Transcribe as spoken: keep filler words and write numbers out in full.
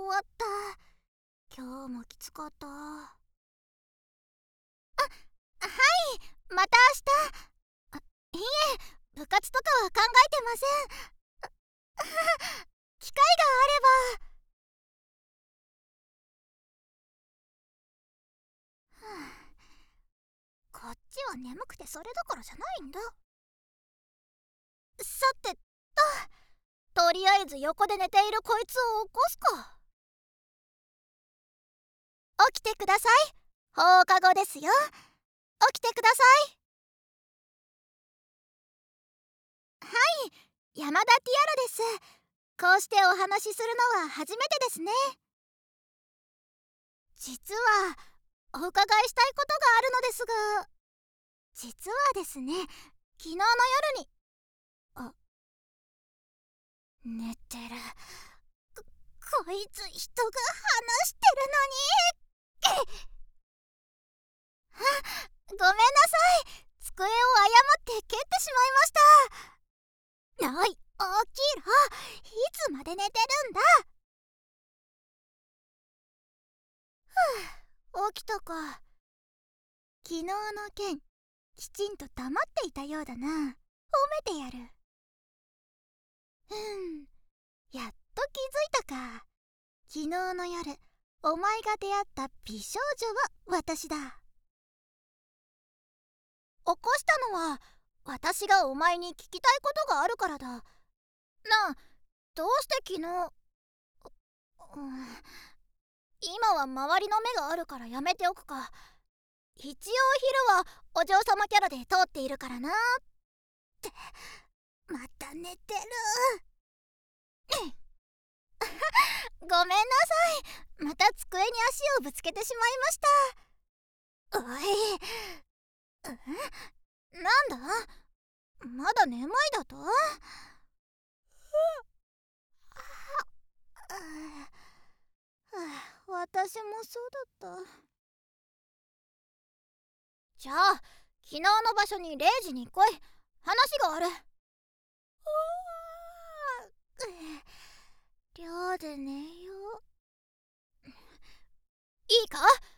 終わった。今日もきつかった。あ、はい、また明日。あ、いいえ、部活とかは考えてません。機会があれば。こっちは眠くてそれどころじゃないんだ。さてと、とりあえず横で寝ているこいつを起こすか。起きてください。放課後ですよ。起きてください。はい、山田ティアラです。こうしてお話しするのは初めてですね。実はお伺いしたいことがあるのですが、実はですね、昨日の夜にあ寝てる。こ、こいつ人が話してるのに。あ、ごめんなさい。机を誤って蹴ってしまいました。おい、起きろ。いつまで寝てるんだ。ふう、起きたか。昨日の件、きちんと黙っていたようだな。褒めてやる。うん、やっと気づいたか。昨日の夜、お前が出会った美少女は私だ。起こしたのは私がお前に聞きたいことがあるからだ。なあ、どうして昨日、うん、今は周りの目があるからやめておくか。一応昼はお嬢様キャラで通っているからな。ってまた寝てる。ごめんなさい。また机に足をぶつけてしまいました。おい、んなんだ、まだ眠いだと。私もそうだった。じゃあ昨日の場所にれいじに来い。話がある。寮で寝よう。いいか、